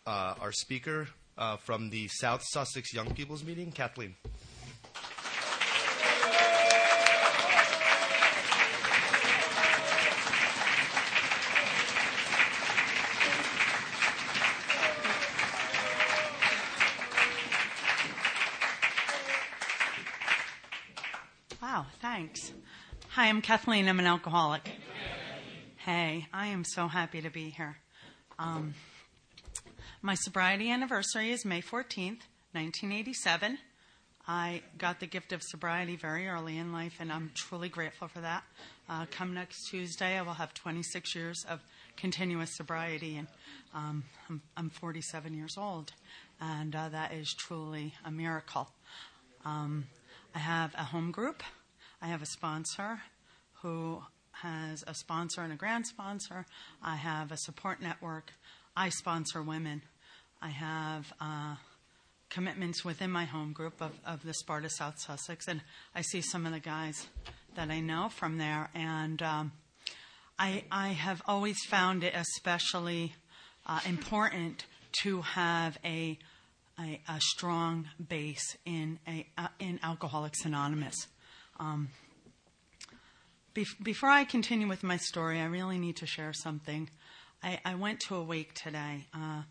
our speaker from the South Sussex Young People's Meeting, Kathleen. Wow, thanks. Hi, I'm Kathleen. I'm an alcoholic. Hey, I am so happy to be here. My sobriety anniversary is May 14th, 1987. I got the gift of sobriety very early in life, and I'm truly grateful for that. Come next Tuesday, I will have 26 years of continuous sobriety, and I'm 47 years old, and that is truly a miracle. I have a home group. I have a sponsor who has a sponsor and a grant sponsor. I have a support network. I sponsor women. I have commitments within my home group of the Sparta South Sussex, and I see some of the guys that I know from there. And I have always found it especially important to have a strong base in Alcoholics Anonymous. Before I continue with my story, I really need to share something. I went to a wake today.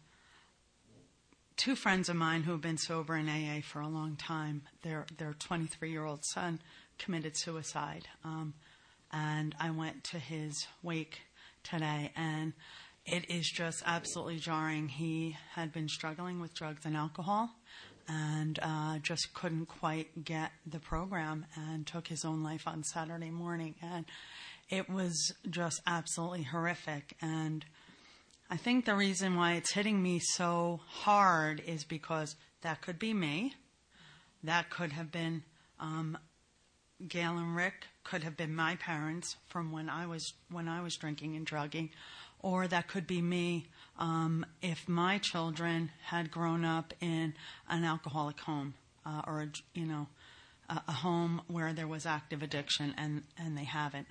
Two friends of mine who have been sober in AA for a long time, their 23-year-old son committed suicide. And I went to his wake today, and it is just absolutely jarring. He had been struggling with drugs and alcohol and just couldn't quite get the program and took his own life on Saturday morning. And it was just absolutely horrific. And I think the reason why it's hitting me so hard is because that could be me. That could have been Gail and Rick, could have been my parents from when I was drinking and drugging. Or that could be me if my children had grown up in an alcoholic home or a home where there was active addiction and they haven't.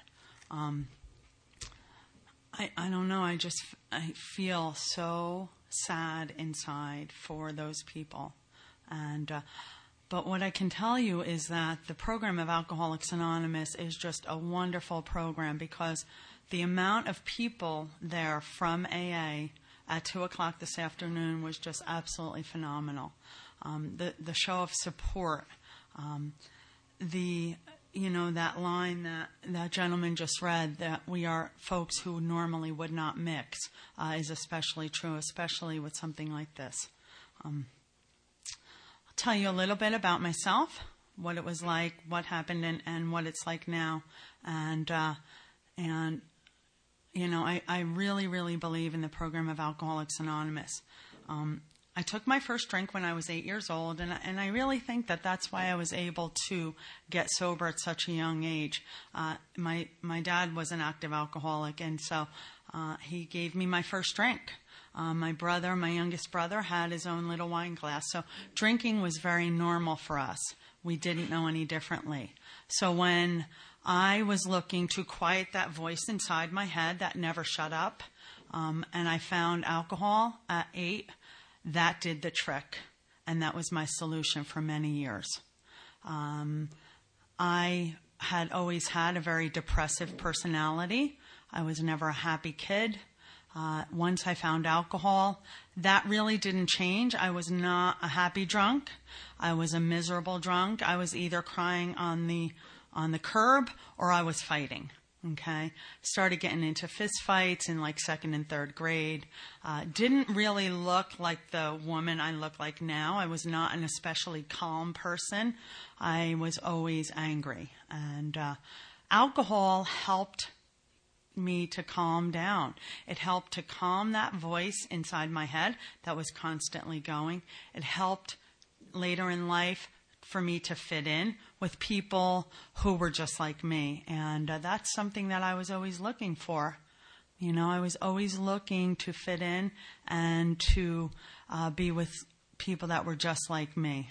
I don't know. I feel so sad inside for those people. But what I can tell you is that the program of Alcoholics Anonymous is just a wonderful program because the amount of people there from AA at 2 o'clock this afternoon was just absolutely phenomenal. The show of support, that line that gentleman just read, that we are folks who normally would not mix, is especially true, especially with something like this. I'll tell you a little bit about myself, what it was like, what happened, and what it's like now. I really, really believe in the program of Alcoholics Anonymous. I took my first drink when I was 8 years old, and I really think that that's why I was able to get sober at such a young age. My dad was an active alcoholic, and so he gave me my first drink. My youngest brother, had his own little wine glass, so drinking was very normal for us. We didn't know any differently. So when I was looking to quiet that voice inside my head that never shut up, and I found alcohol at 8, that did the trick, and that was my solution for many years. I had always had a very depressive personality. I was never a happy kid. Once I found alcohol, that really didn't change. I was not a happy drunk. I was a miserable drunk. I was either crying on the curb or I was fighting. Okay, started getting into fist fights in like 2nd and 3rd grade. Didn't really look like the woman I look like now. I was not an especially calm person. I was always angry. And alcohol helped me to calm down. It helped to calm that voice inside my head that was constantly going. It helped later in life for me to fit in with people who were just like me. And that's something that I was always looking for. I was always looking to fit in and to be with people that were just like me.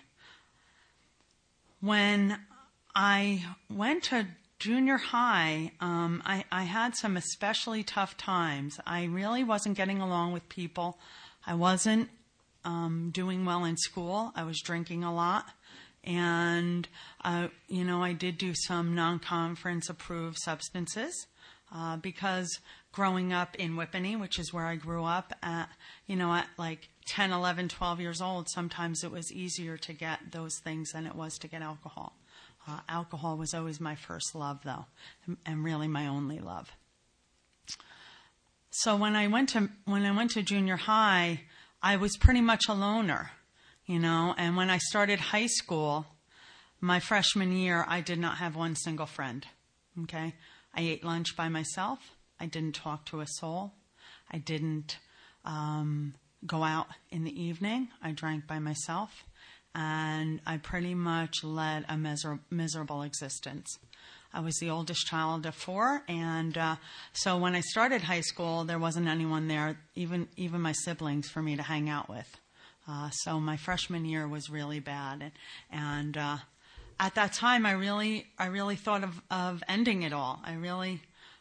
When I went to junior high, I had some especially tough times. I really wasn't getting along with people. I wasn't doing well in school. I was drinking a lot. And, I did do some non-conference approved substances because growing up in Whippany, which is where I grew up, at like 10, 11, 12 years old, sometimes it was easier to get those things than it was to get alcohol. Alcohol was always my first love, though, and really my only love. So when I went to junior high, I was pretty much a loner. And when I started high school, my freshman year, I did not have one single friend, okay? I ate lunch by myself. I didn't talk to a soul. I didn't go out in the evening. I drank by myself, and I pretty much led a miserable existence. I was the oldest child of 4, and so when I started high school, there wasn't anyone there, even my siblings, for me to hang out with. So my freshman year was really bad, and at that time, I really thought of ending it all. I really,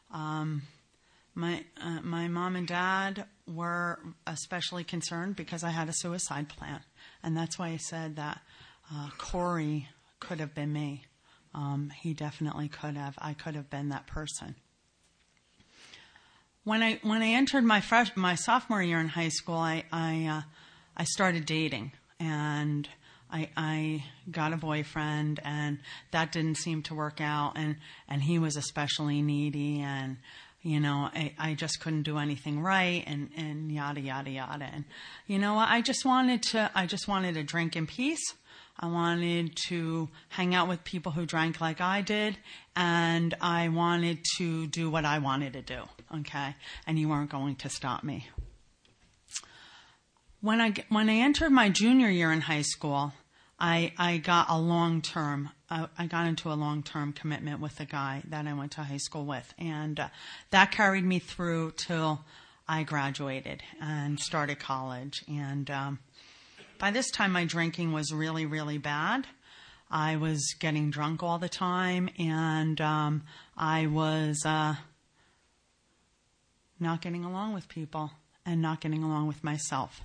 my mom and dad were especially concerned because I had a suicide plan, and that's why I said that Corey could have been me. He definitely could have. I could have been that person. When I entered my sophomore year in high school, I started dating, and I got a boyfriend, and that didn't seem to work out, and he was especially needy, and I just couldn't do anything right, and yada yada yada. And I just wanted to drink in peace. I wanted to hang out with people who drank like I did, and I wanted to do what I wanted to do, okay? And you weren't going to stop me. When I entered my junior year in high school, I got I got into a long-term commitment with a guy that I went to high school with, and that carried me through till I graduated and started college. And by this time, my drinking was really, really bad. I was getting drunk all the time, and I was not getting along with people and not getting along with myself.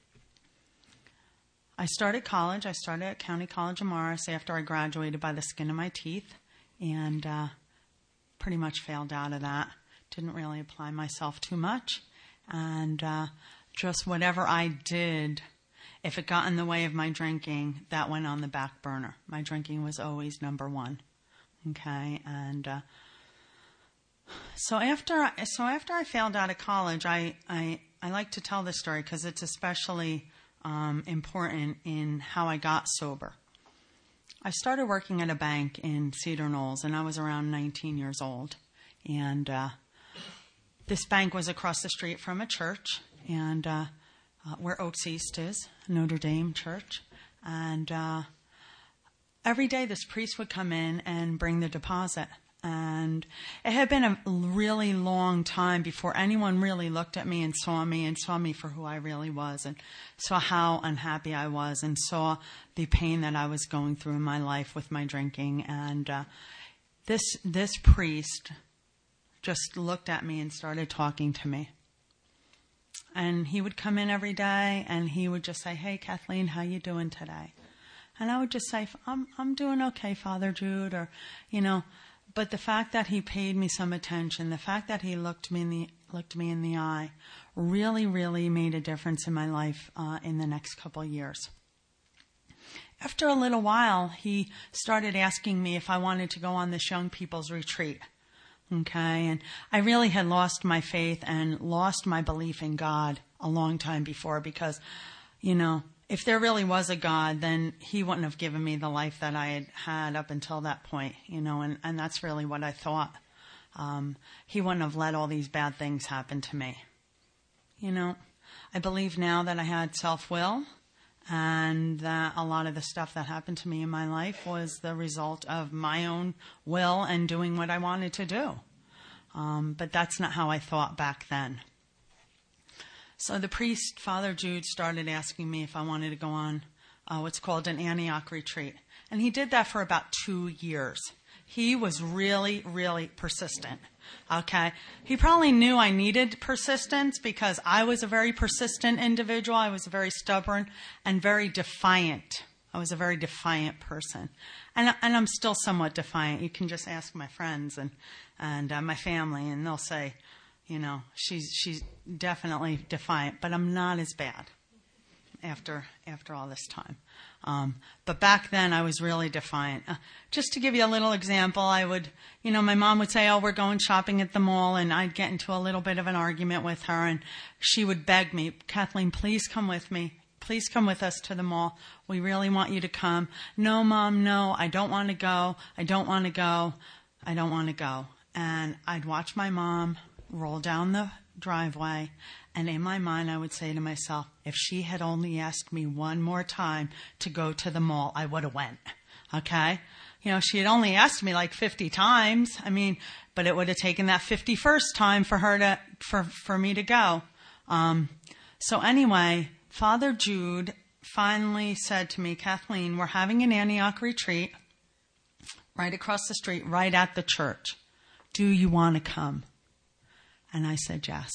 I started college. I started at County College of Morris after I graduated by the skin of my teeth, and pretty much failed out of that. Didn't really apply myself too much, and just whatever I did, if it got in the way of my drinking, that went on the back burner. My drinking was always number one, okay? And so after I failed out of college, I like to tell this story because it's especially important in how I got sober. I started working at a bank in Cedar Knolls, and I was around 19 years old. And this bank was across the street from a church, and where Oaks East is, Notre Dame Church. And every day this priest would come in and bring the deposit. And it had been a really long time before anyone really looked at me and saw me for who I really was, and saw how unhappy I was, and saw the pain that I was going through in my life with my drinking. And this priest just looked at me and started talking to me. And he would come in every day, and he would just say, "Hey, Kathleen, how you doing today?" And I would just say, I'm doing okay, Father Jude," or, But the fact that he paid me some attention, the fact that he looked me in the eye, really, really made a difference in my life in the next couple of years. After a little while, he started asking me if I wanted to go on this young people's retreat. Okay, and I really had lost my faith and lost my belief in God a long time before, because, if there really was a God, then he wouldn't have given me the life that I had had up until that point, and that's really what I thought. He wouldn't have let all these bad things happen to me. I believe now that I had self-will, and that a lot of the stuff that happened to me in my life was the result of my own will and doing what I wanted to do. But that's not how I thought back then. So the priest, Father Jude, started asking me if I wanted to go on what's called an Antioch retreat. And he did that for about 2 years. He was really, really persistent. Okay. He probably knew I needed persistence because I was a very persistent individual. I was very stubborn and very defiant. I was a very defiant person. And I'm still somewhat defiant. You can just ask my friends and my family, and they'll say, you know, she's definitely defiant, but I'm not as bad after all this time. But back then I was really defiant. Just to give you a little example, my mom would say, oh, we're going shopping at the mall, and I'd get into a little bit of an argument with her, and she would beg me, Kathleen, please come with me. Please come with us to the mall. We really want you to come. No, Mom, no, I don't want to go. I don't want to go. I don't want to go. And I'd watch my mom roll down the driveway, and in my mind I would say to myself, if she had only asked me one more time to go to the mall, I would have went. Okay? You know, she had only asked me like 50 times. But it would have taken that 51st time for her for me to go. So anyway, Father Jude finally said to me, Kathleen, we're having an Antioch retreat right across the street, right at the church. Do you want to come? And I said yes.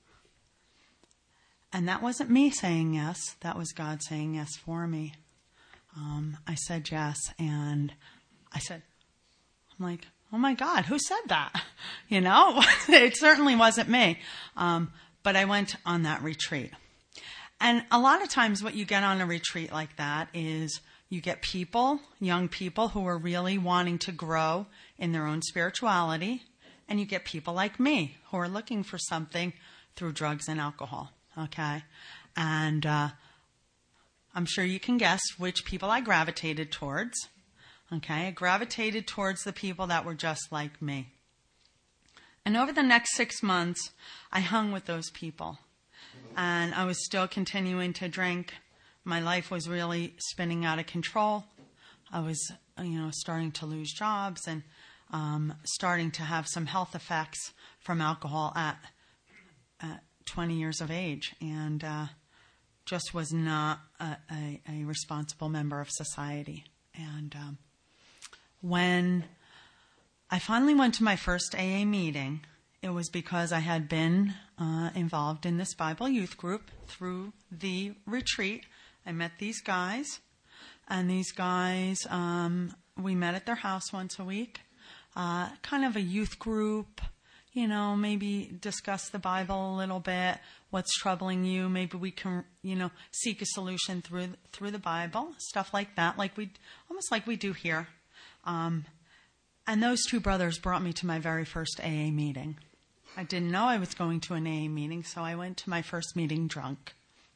And that wasn't me saying yes. That was God saying yes for me. I said yes. And I'm like, oh my God, who said that? You know, it certainly wasn't me. But I went on that retreat. And a lot of times what you get on a retreat like that is you get people, young people who are really wanting to grow in their own spirituality. And you get people like me who are looking for something through drugs and alcohol. Okay? And I'm sure you can guess which people I gravitated towards. Okay? I gravitated towards the people that were just like me. And over the next 6 months, I hung with those people. And I was still continuing to drink. My life was really spinning out of control. I was, starting to lose jobs and starting to have some health effects from alcohol at 20 years of age, and just was not a responsible member of society. And when I finally went to my first AA meeting, it was because I had been involved in this Bible youth group through the retreat. I met these guys, and these guys, we met at their house once a week. Kind of a youth group, maybe discuss the Bible a little bit, what's troubling you. Maybe we can, seek a solution through the Bible, stuff like that, almost like we do here. And those two brothers brought me to my very first AA meeting. I didn't know I was going to an AA meeting, so I went to my first meeting drunk.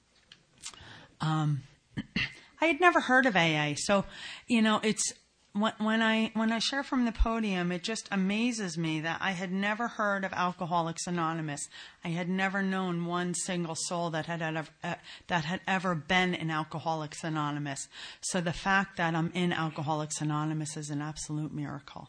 I had never heard of AA, so, it's... When I share from the podium, it just amazes me that I had never heard of Alcoholics Anonymous. I had never known one single soul that had ever been in Alcoholics Anonymous. So the fact that I'm in Alcoholics Anonymous is an absolute miracle.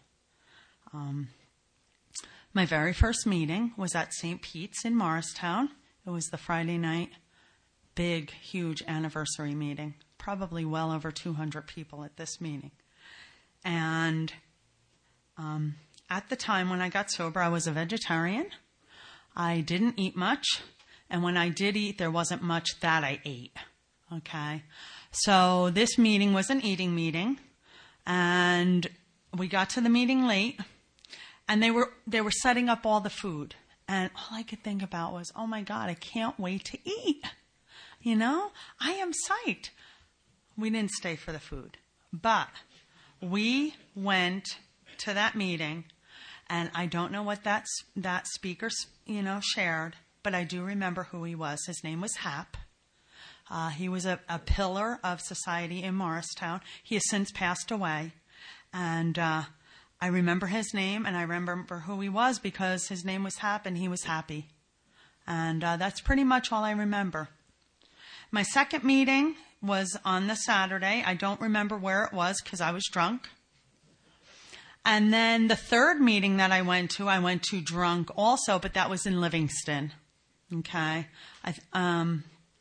My very first meeting was at St. Pete's in Morristown. It was the Friday night, big, huge anniversary meeting. Probably well over 200 people at this meeting. And at the time when I got sober, I was a vegetarian. I didn't eat much. And when I did eat, there wasn't much that I ate. Okay? So this meeting was an eating meeting. And we got to the meeting late. And they were setting up all the food. And all I could think about was, oh my God, I can't wait to eat. I am psyched. We didn't stay for the food. But we went to that meeting, and I don't know what that speaker, shared, but I do remember who he was. His name was Hap. He was a pillar of society in Morristown. He has since passed away, and I remember his name, and I remember who he was because his name was Hap, and he was happy. And that's pretty much all I remember. My second meeting was on the Saturday. I don't remember where it was because I was drunk. And then the third meeting that I went to drunk also, but that was in Livingston. Okay.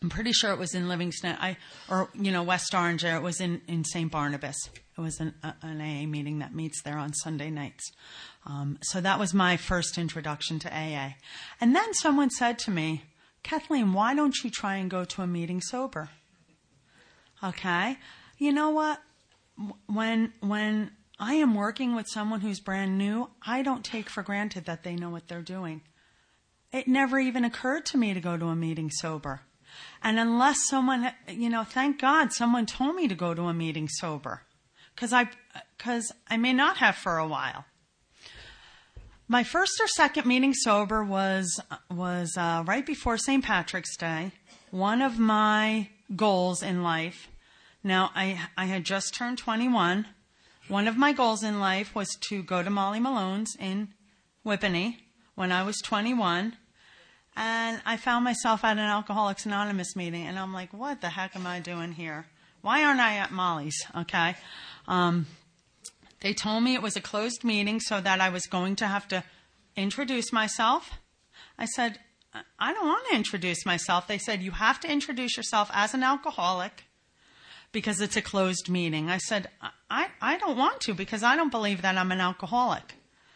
I'm pretty sure it was in Livingston, West Orange. It was in St. Barnabas. It was an AA meeting that meets there on Sunday nights. So that was my first introduction to AA. And then someone said to me, Kathleen, why don't you try and go to a meeting sober? Okay. You know what? When I am working with someone who's brand new, I don't take for granted that they know what they're doing. It never even occurred to me to go to a meeting sober. And unless someone, thank God someone told me to go to a meeting sober. Because I may not have for a while. My first or second meeting sober was right before St. Patrick's Day. One of my goals in life. Now, I had just turned 21. One of my goals in life was to go to Molly Malone's in Whippany when I was 21. And I found myself at an Alcoholics Anonymous meeting. And I'm like, what the heck am I doing here? Why aren't I at Molly's? Okay. They told me it was a closed meeting so that I was going to have to introduce myself. I said, I don't want to introduce myself. They said, you have to introduce yourself as an alcoholic because it's a closed meeting. I said, I don't want to because I don't believe that I'm an alcoholic.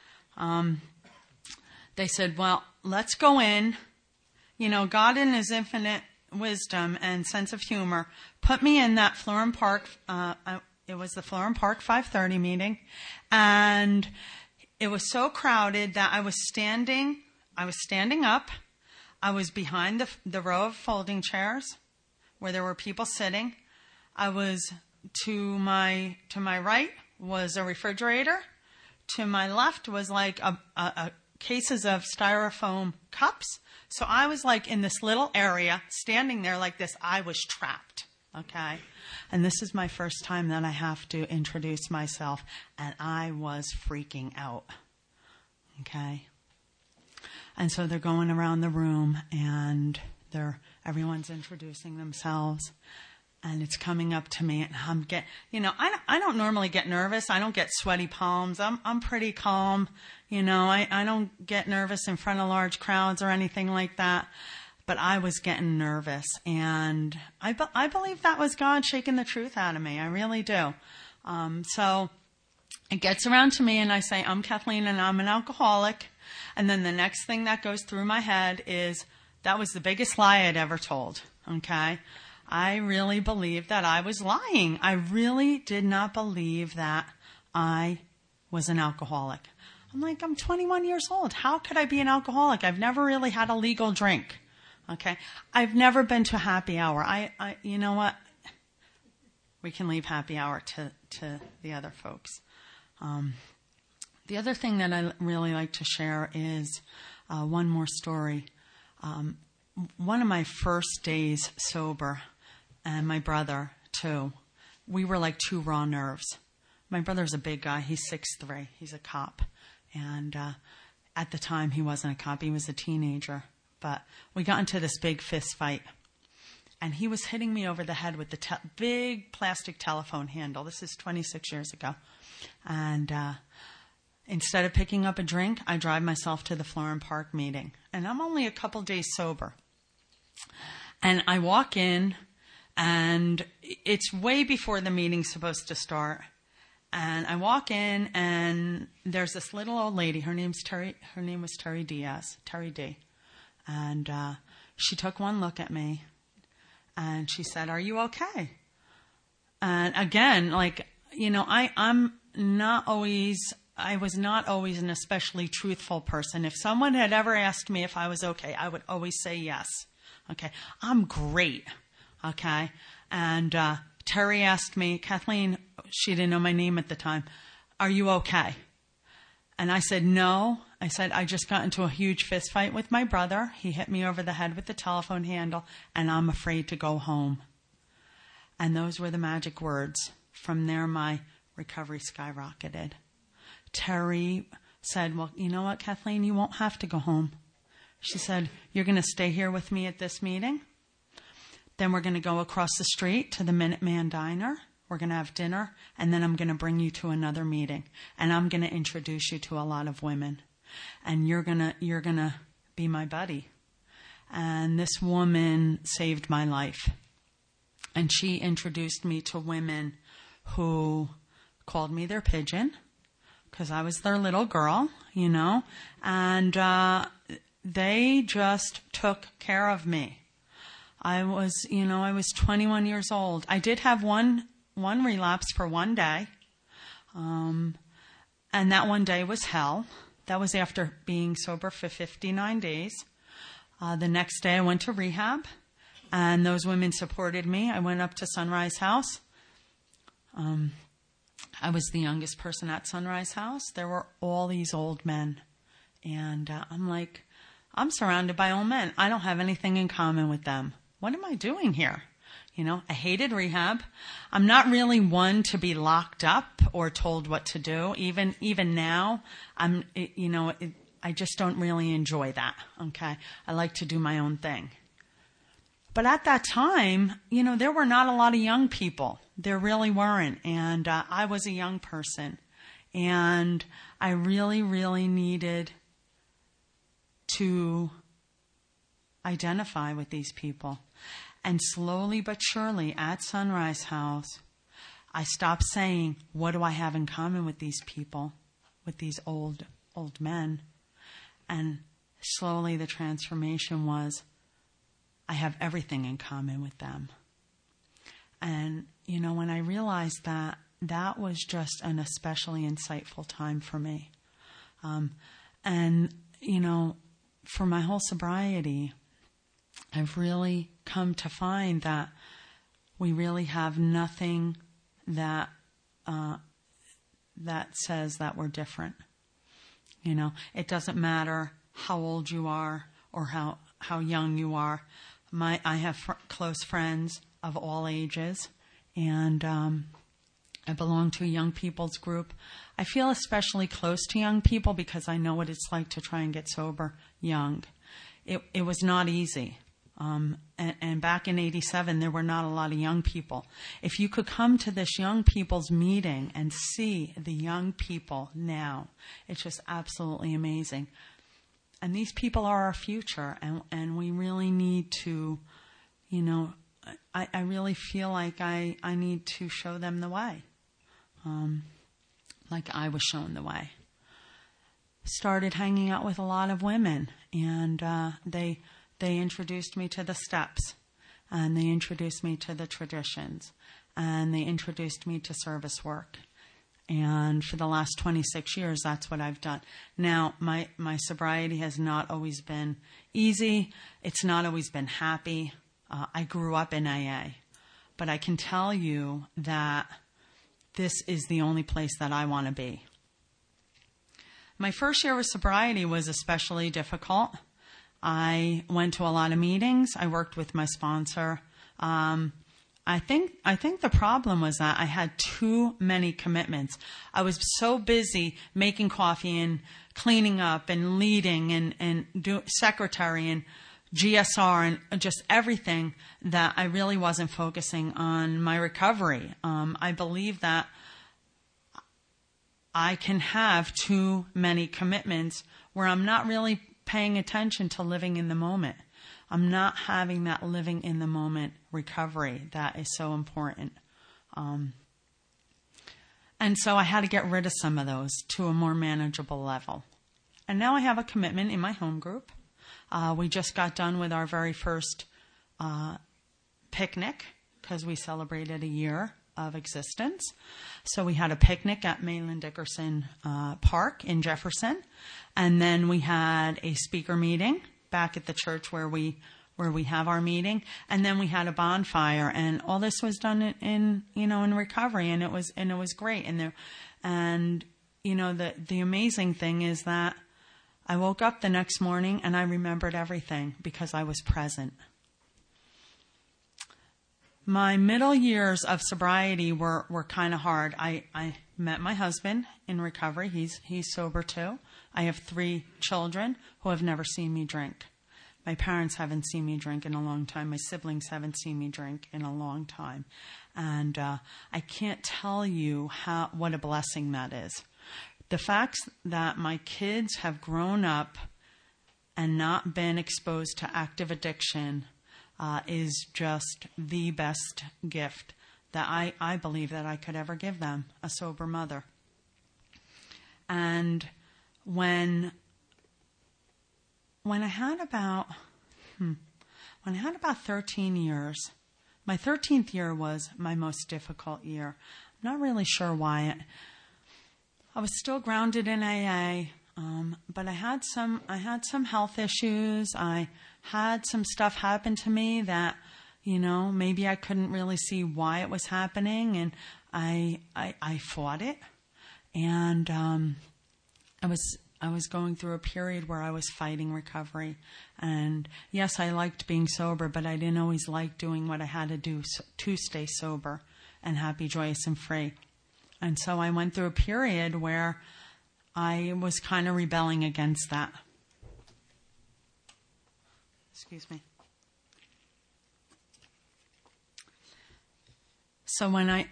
They said, well, let's go in. God in his infinite wisdom and sense of humor put me in that Florham Park. It was the Florham Park 5:30 meeting, and it was so crowded that I was standing up. I was behind the row of folding chairs where there were people sitting. I was to my right was a refrigerator. To my left was like a cases of styrofoam cups. So I was like in this little area, standing there like this. I was trapped. Okay. And this is my first time that I have to introduce myself, and I was freaking out. Okay. And so they're going around the room, and everyone's introducing themselves, and it's coming up to me, and I don't normally get nervous. I don't get sweaty palms. I'm pretty calm. I don't get nervous in front of large crowds or anything like that. But I was getting nervous, and I believe that was God shaking the truth out of me. I really do. So it gets around to me, and I say, I'm Kathleen, and I'm an alcoholic. And then the next thing that goes through my head is, that was the biggest lie I'd ever told. Okay? I really believed that I was lying. I really did not believe that I was an alcoholic. I'm like, I'm 21 years old. How could I be an alcoholic? I've never really had a legal drink. Okay. I've never been to a happy hour. You know what? We can leave happy hour to the other folks. The other thing that I really like to share is one more story. One of my first days sober, and my brother too, we were like two raw nerves. My brother's a big guy. He's 6'3". He's a cop. And at the time, he wasn't a cop. He was a teenager. But we got into this big fist fight, and he was hitting me over the head with the big plastic telephone handle. This is 26 years ago. And instead of picking up a drink, I drive myself to the Florham Park meeting. And I'm only a couple days sober. And I walk in, and it's way before the meeting's supposed to start. And I walk in, and there's this little old lady. Her name was Terry Diaz, Terry D. And she took one look at me, and she said, "Are you okay?" And again, I was not always an especially truthful person. If someone had ever asked me if I was okay, I would always say yes. Okay, I'm great. Okay, and Terry asked me, Kathleen, she didn't know my name at the time, "Are you okay?" And I said, "No." I said, "I just got into a huge fist fight with my brother. He hit me over the head with the telephone handle, and I'm afraid to go home." And those were the magic words. From there, my recovery skyrocketed. Terry said, "Well, you know what, Kathleen, you won't have to go home." She said, "You're going to stay here with me at this meeting. Then we're going to go across the street to the Minuteman Diner. We're going to have dinner, and then I'm going to bring you to another meeting, and I'm going to introduce you to a lot of women, and you're going to be my buddy." And this woman saved my life. And she introduced me to women who called me their pigeon because I was their little girl, and they just took care of me. I was 21 years old. I did have one relapse for one day, and that one day was hell. That was after being sober for 59 days. The next day I went to rehab, and those women supported me. I went up to Sunrise House. I was the youngest person at Sunrise House. There were all these old men. And I'm like, I'm surrounded by old men. I don't have anything in common with them. What am I doing here? I hated rehab. I'm not really one to be locked up or told what to do. Even now, I just don't really enjoy that. Okay. I like to do my own thing. But at that time, there were not a lot of young people. There really weren't. And I was a young person. And I really, really needed to identify with these people. And slowly but surely at Sunrise House, I stopped saying, what do I have in common with these people, with these old men? And slowly the transformation was, I have everything in common with them. And, when I realized that, that was just an especially insightful time for me. For my whole sobriety, I've really come to find that we really have nothing that says that we're different. It doesn't matter how old you are or how young you are. I have close friends of all ages, and I belong to a young people's group. I feel especially close to young people because I know what it's like to try and get sober young. It was not easy. And back in 87, there were not a lot of young people. If you could come to this young people's meeting and see the young people now, it's just absolutely amazing. And these people are our future, and we really need to, I really feel like I need to show them the way, like I was shown the way. Started hanging out with a lot of women, and they introduced me to the steps, and they introduced me to the traditions, and they introduced me to service work. And for the last 26 years, that's what I've done. Now, my sobriety has not always been easy. It's not always been happy. I grew up in AA. But I can tell you that this is the only place that I want to be. My first year of sobriety was especially difficult. I went to a lot of meetings. I worked with my sponsor. I think the problem was that I had too many commitments. I was so busy making coffee and cleaning up and leading and secretary and GSR and just everything that I really wasn't focusing on my recovery. I believe that I can have too many commitments where I'm not really paying attention to living in the moment. I'm not having that living in the moment recovery that is so important. And so I had to get rid of some of those to a more manageable level. And now I have a commitment in my home group. We just got done with our very first picnic because we celebrated a year of existence. So we had a picnic at Mahlon Dickerson Park in Jefferson. And then we had a speaker meeting back at the church where we have our meeting, and then we had a bonfire, and all this was done in recovery, and it was great. And the amazing thing is that I woke up the next morning and I remembered everything because I was present. My middle years of sobriety were kind of hard. I met my husband in recovery. He's sober too. I have 3 children who have never seen me drink. My parents haven't seen me drink in a long time. My siblings haven't seen me drink in a long time. And I can't tell you what a blessing that is. The fact that my kids have grown up and not been exposed to active addiction is just the best gift that I believe that I could ever give them, a sober mother. And when I had about 13 years, my 13th year was my most difficult year. I'm not really sure why. I was still grounded in AA, but I had some health issues. I had some stuff happen to me that, maybe I couldn't really see why it was happening, and I fought it. And I was going through a period where I was fighting recovery. And yes, I liked being sober, but I didn't always like doing what I had to do to stay sober and happy, joyous, and free. And so I went through a period where I was kind of rebelling against that. Excuse me. So when I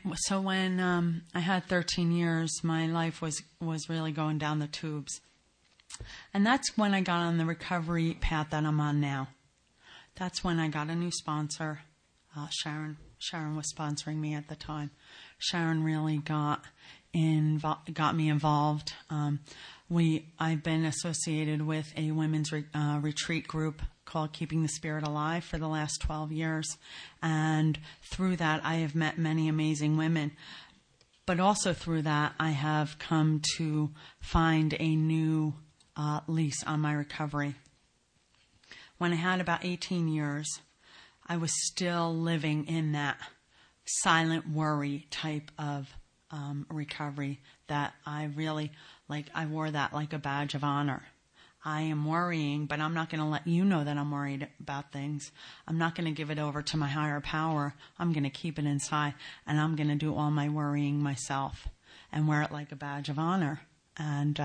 had 13 years, my life was really going down the tubes. And that's when I got on the recovery path that I'm on now. That's when I got a new sponsor. Sharon was sponsoring me at the time. Sharon really got me involved. I've been associated with a women's retreat group called Keeping the Spirit Alive for the last 12 years. And through that, I have met many amazing women. But also through that, I have come to find a new lease on my recovery. When I had about 18 years, I was still living in that silent worry type of recovery that I really, I wore that like a badge of honor. I am worrying, but I'm not going to let you know that I'm worried about things. I'm not going to give it over to my higher power. I'm going to keep it inside, and I'm going to do all my worrying myself and wear it like a badge of honor. And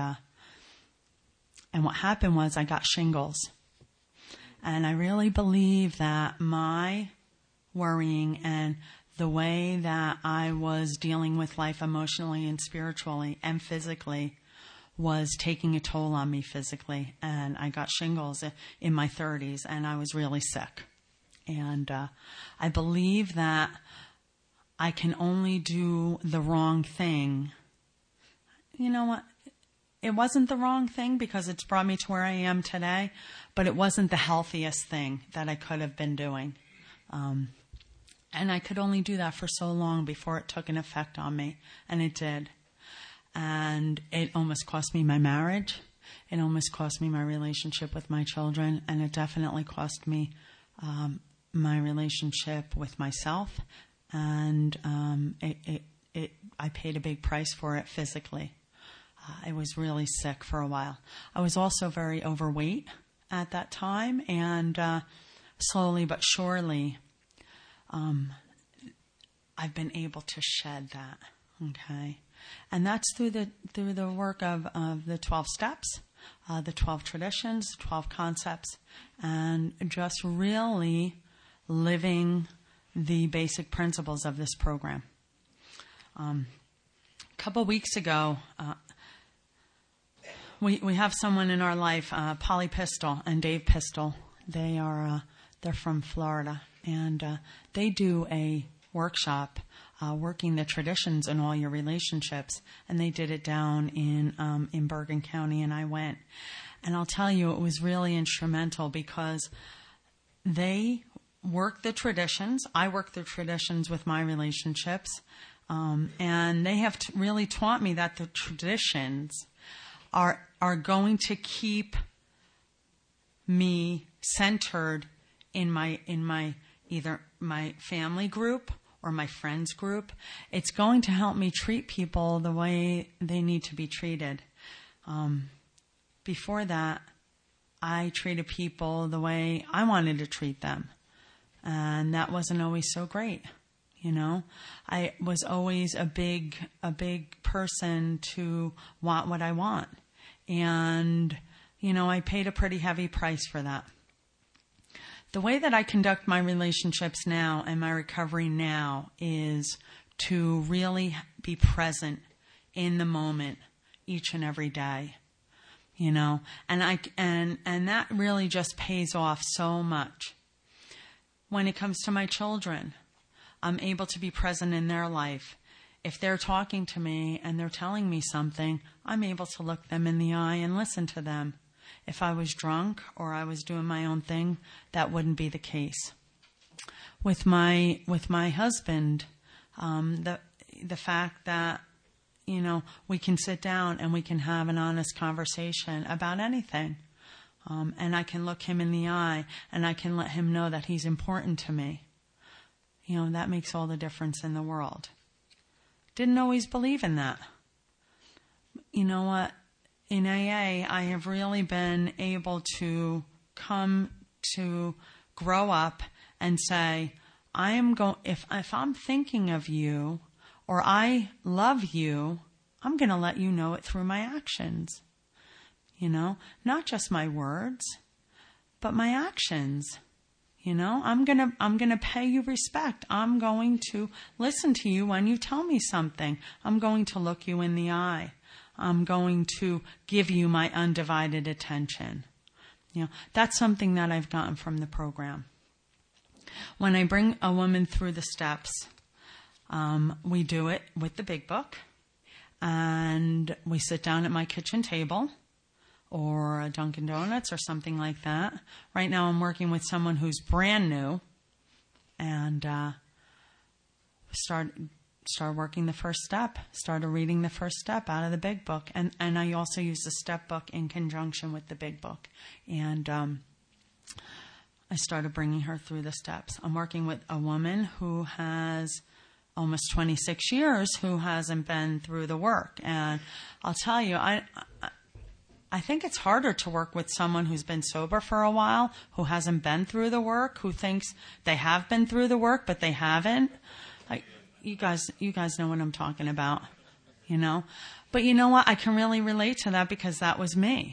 what happened was I got shingles. And I really believe that my worrying and the way that I was dealing with life emotionally and spiritually and physically was taking a toll on me physically. And I got shingles in my 30s, and I was really sick. And I believe that I can only do the wrong thing. You know what? It wasn't the wrong thing because it's brought me to where I am today, but it wasn't the healthiest thing that I could have been doing. And I could only do that for so long before it took an effect on me, and it did. And it almost cost me my marriage. It almost cost me my relationship with my children, and it definitely cost me my relationship with myself. And I paid a big price for it physically. I was really sick for a while. I was also very overweight at that time, and slowly but surely, I've been able to shed that. Okay, and that's through the work of the 12 steps, the 12 traditions, 12 concepts, and just really living the basic principles of this program. A couple weeks ago, we have someone in our life, Polly Pistol and Dave Pistol. They're from Florida, and they do a workshop working the traditions in all your relationships, and they did it down in Bergen County, and I went. And I'll tell you, it was really instrumental because they work the traditions. I work the traditions with my relationships, and they have really taught me that the traditions are going to keep me centered in my either my family group or my friends group. It's going to help me treat people the way they need to be treated. Before that, I treated people the way I wanted to treat them, and that wasn't always so great. You know, I was always a big person to want what I want. And, you know, I paid a pretty heavy price for that. The way that I conduct my relationships now and my recovery now is to really be present in the moment each and every day. and that really just pays off so much. When it comes to my children, I'm able to be present in their life. If they're talking to me and they're telling me something, I'm able to look them in the eye and listen to them. If I was drunk or I was doing my own thing, that wouldn't be the case. With my husband, the fact that, we can sit down and we can have an honest conversation about anything. And I can look him in the eye and I can let him know that he's important to me. That makes all the difference in the world. Didn't always believe in that. You know what? In AA, I have really been able to come to grow up and say, if I'm thinking of you or I love you, I'm going to let you know it through my actions. Not just my words, but my actions. I'm gonna pay you respect. I'm going to listen to you when you tell me something. I'm going to look you in the eye. I'm going to give you my undivided attention. That's something that I've gotten from the program. When I bring a woman through the steps, we do it with the Big Book, and we sit down at my kitchen table or a Dunkin' Donuts or something like that. Right now I'm working with someone who's brand new, and start working the first step, started reading the first step out of the Big Book. And I also use the step book in conjunction with the Big Book. And I started bringing her through the steps. I'm working with a woman who has almost 26 years who hasn't been through the work. And I'll tell you, I think it's harder to work with someone who's been sober for a while, who hasn't been through the work, who thinks they have been through the work, but they haven't. You guys know what I'm talking about, But you know what? I can really relate to that because that was me.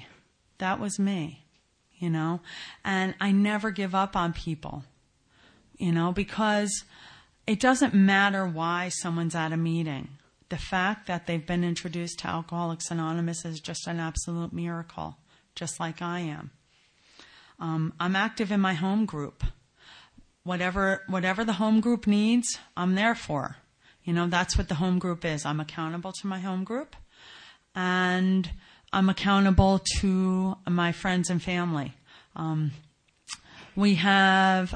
And I never give up on people, because it doesn't matter why someone's at a meeting. The fact that they've been introduced to Alcoholics Anonymous is just an absolute miracle, just like I am. I'm active in my home group. Whatever the home group needs, I'm there for. That's what the home group is. I'm accountable to my home group, and I'm accountable to my friends and family. We have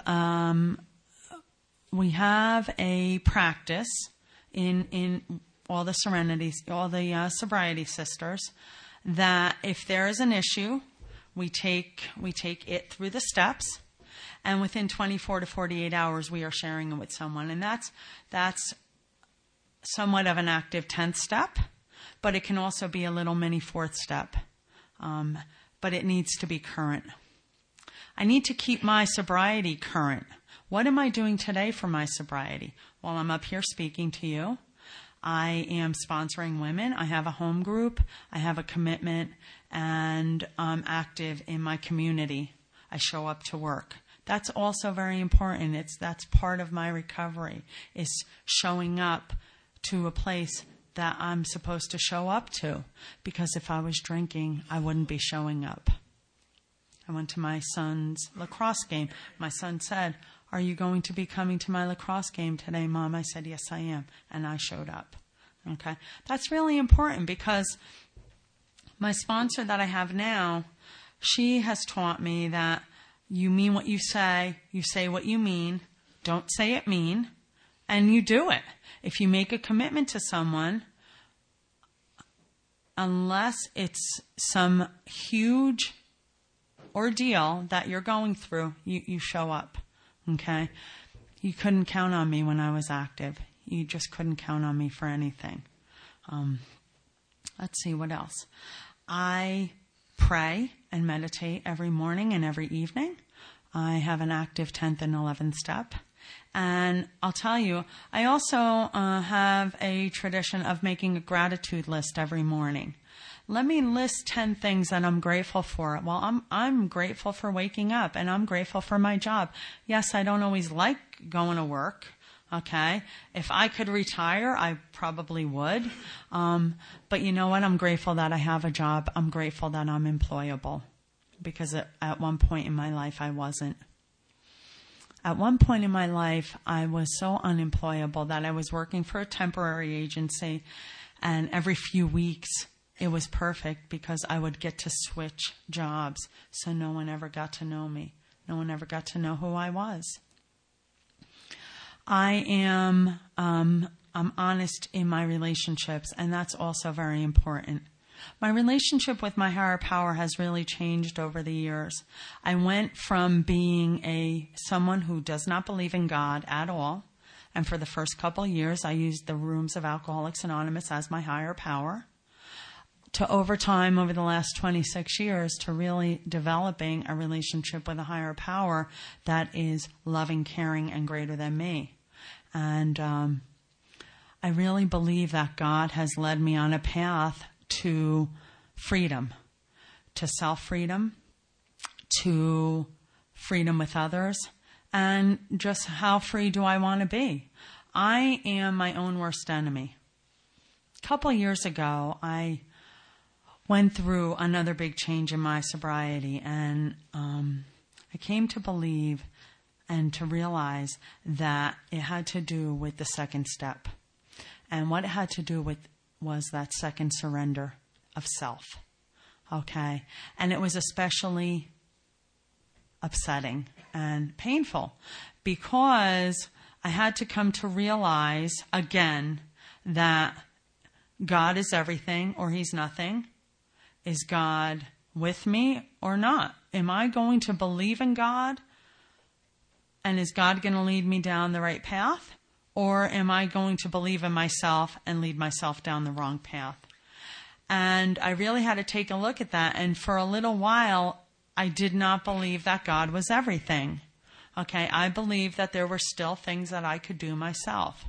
a practice in all the sobriety sisters, that if there is an issue, we take it through the steps, and within 24 to 48 hours, we are sharing it with someone. And that's somewhat of an active 10th step, but it can also be a little mini 4th step. But it needs to be current. I need to keep my sobriety current. What am I doing today for my sobriety? While I'm up here speaking to you, I am sponsoring women. I have a home group. I have a commitment, and I'm active in my community. I show up to work. That's also very important. That's part of my recovery, is showing up to a place that I'm supposed to show up to. Because if I was drinking, I wouldn't be showing up. I went to my son's lacrosse game. My son said, "Are you going to be coming to my lacrosse game today, Mom?" I said, "Yes, I am." And I showed up. Okay? That's really important, because my sponsor that I have now, she has taught me that you mean what you say what you mean, don't say it mean, and you do it. If you make a commitment to someone, unless it's some huge ordeal that you're going through, you show up. Okay? You couldn't count on me when I was active. You just couldn't count on me for anything. Let's see, what else? I pray and meditate every morning and every evening. I have an active 10th and 11th step. And I'll tell you, I also have a tradition of making a gratitude list every morning. Let me list 10 things that I'm grateful for. Well, I'm grateful for waking up, and I'm grateful for my job. Yes, I don't always like going to work. Okay. If I could retire, I probably would. But you know what? I'm grateful that I have a job. I'm grateful that I'm employable, because at one point in my life, I wasn't. At one point in my life, I was so unemployable that I was working for a temporary agency, and every few weeks, it was perfect because I would get to switch jobs, so no one ever got to know me. No one ever got to know who I was. I'm honest in my relationships, and that's also very important. My relationship with my higher power has really changed over the years. I went from being someone who does not believe in God at all, and for the first couple of years, I used the rooms of Alcoholics Anonymous as my higher power, to over time, over the last 26 years, to really developing a relationship with a higher power that is loving, caring, and greater than me. And I really believe that God has led me on a path to freedom, to self-freedom, to freedom with others, and just how free do I want to be? I am my own worst enemy. A couple years ago, I went through another big change in my sobriety, and I came to believe and to realize that it had to do with the second step. And what it had to do with was that second surrender of self. Okay? And it was especially upsetting and painful because I had to come to realize again that God is everything or He's nothing. Is God with me or not? Am I going to believe in God? And is God going to lead me down the right path? Or am I going to believe in myself and lead myself down the wrong path? And I really had to take a look at that. And for a little while, I did not believe that God was everything. Okay, I believed that there were still things that I could do myself.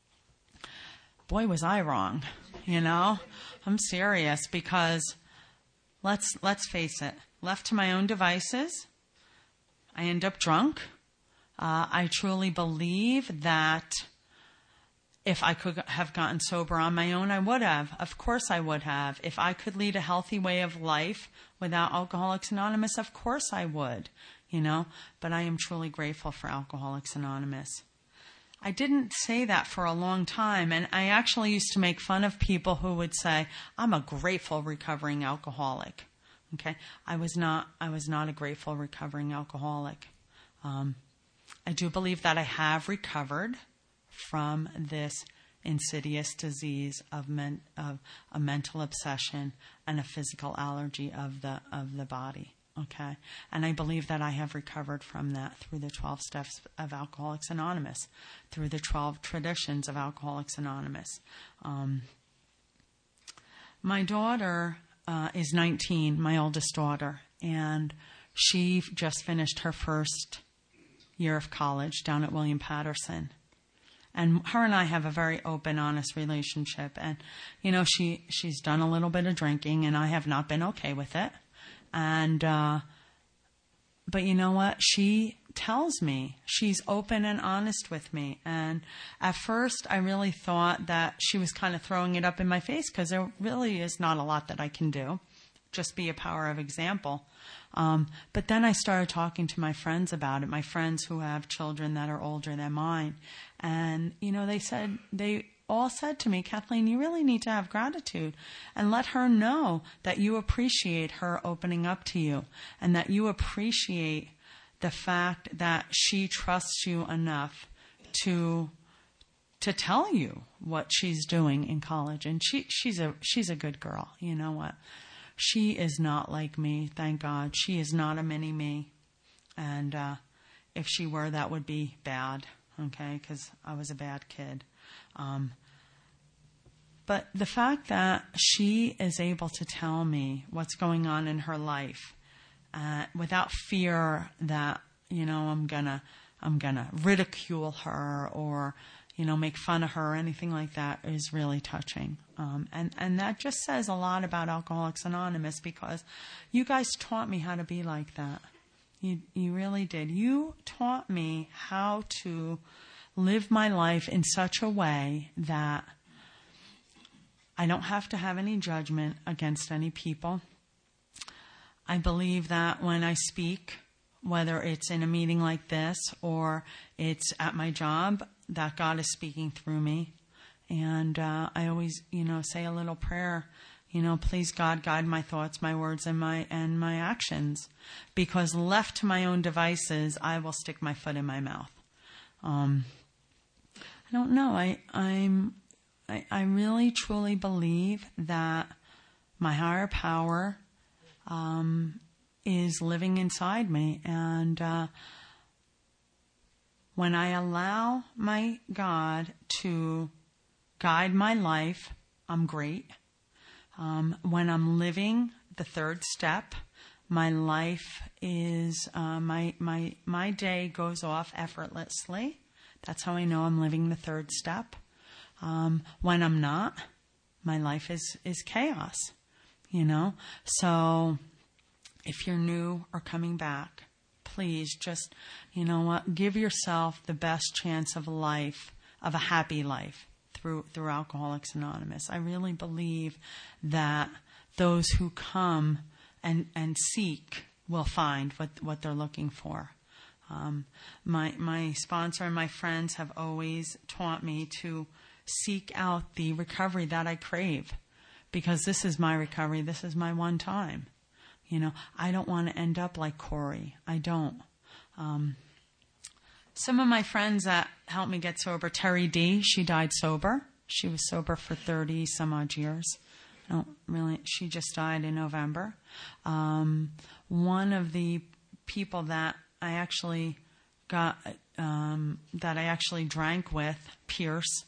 Boy, was I wrong. You know, I'm serious, because let's face it, left to my own devices, I end up drunk. I truly believe that if I could have gotten sober on my own, I would have. Of course I would have. If I could lead a healthy way of life without Alcoholics Anonymous, of course I would, you know. But I am truly grateful for Alcoholics Anonymous. I didn't say that for a long time, and I actually used to make fun of people who would say, I'm a grateful recovering alcoholic. Okay? I was not a grateful recovering alcoholic. I do believe that I have recovered from this insidious disease of a mental obsession and a physical allergy of the body. Okay, and I believe that I have recovered from that through the 12 steps of Alcoholics Anonymous, through the 12 traditions of Alcoholics Anonymous. My daughter is 19, my oldest daughter, and she just finished her first year of college down at William Patterson. And her and I have a very open, honest relationship. And, you know, she's done a little bit of drinking, and I have not been okay with it. And, but you know what? She tells me, she's open and honest with me. And at first I really thought that she was kind of throwing it up in my face, because there really is not a lot that I can do. Just be a power of example. But then I started talking to my friends about it, my friends who have children that are older than mine. And, you know, they all said to me, Kathleen, you really need to have gratitude and let her know that you appreciate her opening up to you, and that you appreciate the fact that she trusts you enough to tell you what she's doing in college. And she's a good girl. You know what? She is not like me, thank God. She is not a mini-me. And if she were, that would be bad, okay, because I was a bad kid. But the fact that she is able to tell me what's going on in her life without fear that, you know, I'm gonna ridicule her or, you know, make fun of her or anything like that is really touching. And that just says a lot about Alcoholics Anonymous, because you guys taught me how to be like that. You really did. You taught me how to live my life in such a way that I don't have to have any judgment against any people. I believe that when I speak, whether it's in a meeting like this or it's at my job, that God is speaking through me. And I always, say a little prayer, please God, guide my thoughts, my words, and my actions. Because left to my own devices, I will stick my foot in my mouth. I don't know. I really truly believe that my higher power is living inside me, and when I allow my God to guide my life, I'm great. When I'm living the third step, my life is my day goes off effortlessly. That's how I know I'm living the third step. When I'm not, my life is chaos. So if you're new or coming back, please just, give yourself the best chance of life, of a happy life through Alcoholics Anonymous. I really believe that those who come and seek will find what they're looking for. My sponsor and my friends have always taught me to seek out the recovery that I crave, because this is my recovery. This is my one time. I don't want to end up like Corey. I don't. Some of my friends that helped me get sober, Terry D., she died sober. She was sober for 30 some odd years. She just died in November. One of the people that I actually drank with, Pierce,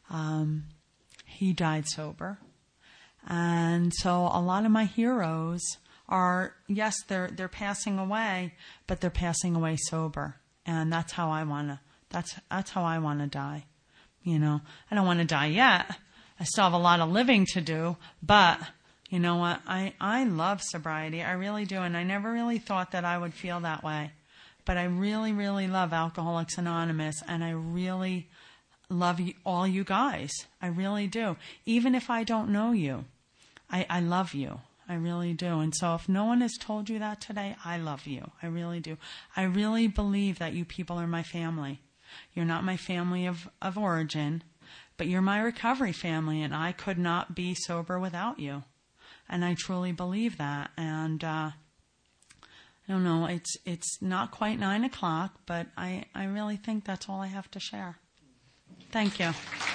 he died sober. And so a lot of my heroes are, yes, they're passing away, but they're passing away sober. And that's how I want to die. I don't want to die yet. I still have a lot of living to do, but you know what? I love sobriety. I really do. And I never really thought that I would feel that way. But I really, really love Alcoholics Anonymous, and I really love all you guys. I really do. Even if I don't know you, I love you. I really do. And so if no one has told you that today, I love you. I really do. I really believe that you people are my family. You're not my family of origin, but you're my recovery family, and I could not be sober without you. And I truly believe that. And I don't know, it's not quite 9 o'clock, but I really think that's all I have to share. Thank you.